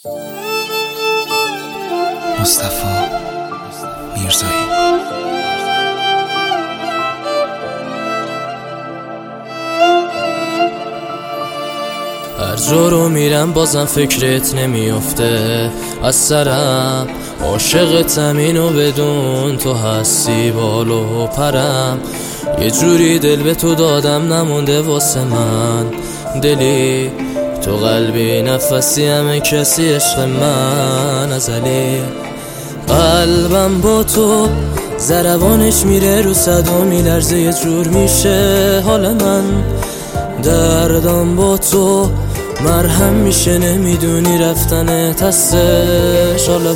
مصطفی میرزایی. هر جا رو میرم بازم فکرت نمیافته از سرم، عاشقتم اینو بدون، تو هستی بالو پرم. یه جوری دل به تو دادم نمونده واسه من دلی، تو قلبی نفسی همه کسی عشق من ازلی. قلبم با تو ضربانش میره رو صد و میلرزه، یه جور میشه حال من. دردم با تو مرهم میشه، نمیدونی رفتن تستش. حالا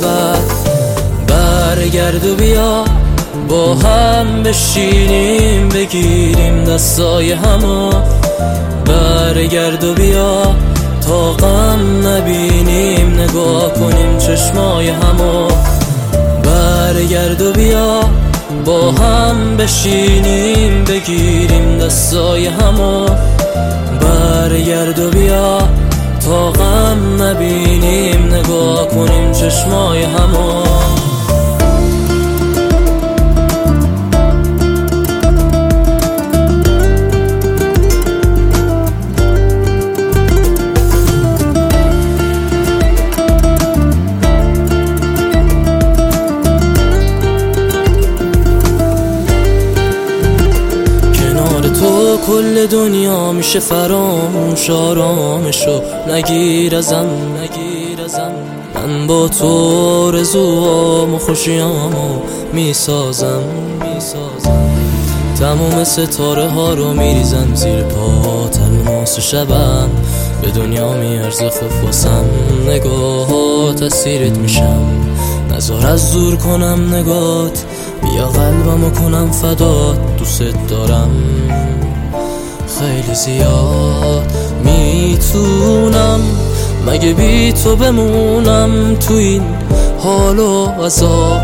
برگرد و بیا با هم بشینیم، بگیریم دستای همو. برگرد و بیا تا غم نبینیم، نگاه کنیم چشمای همو. برگرد و بیا با هم بشینیم، بگیریم دستای همو. برگرد و بیا تا غم نبینیم، نگاه کنیم چشمای همو. کل دنیا میشه فراموش، آرامشو نگیر ازم. من با تو آرزوام و خوشیامو میسازم. تموم ستاره ها رو میریزم زیر پا، تلماس شبم به دنیا میارزه خوب واسم. نگاهات اسیرت میشم، نذار از دور کنم نگات. بیا قلبمو کنم فدات، دوست دارم خیلی زیاد. میتونم مگه بی تو بمونم تو این حال و عذاب؟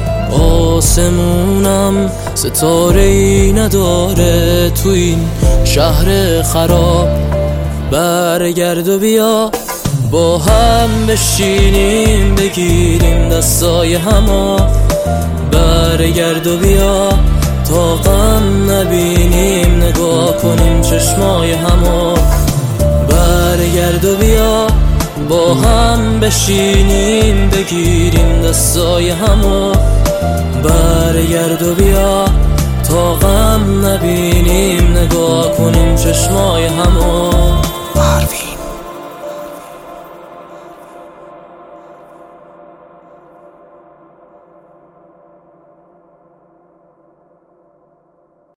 آسمونم ستاره ای نداره تو این شهر خراب. برگرد و بیا با هم بشینیم، بگیریم دستای همو. برگرد و بیا تا غم نبینیم، نگاه کنیم چشمای همو. برگرد و بیا با هم بشینیم، بگیریم دستای همو. برگرد و بیا تا غم نبینیم، نگاه کنیم چشمای همو.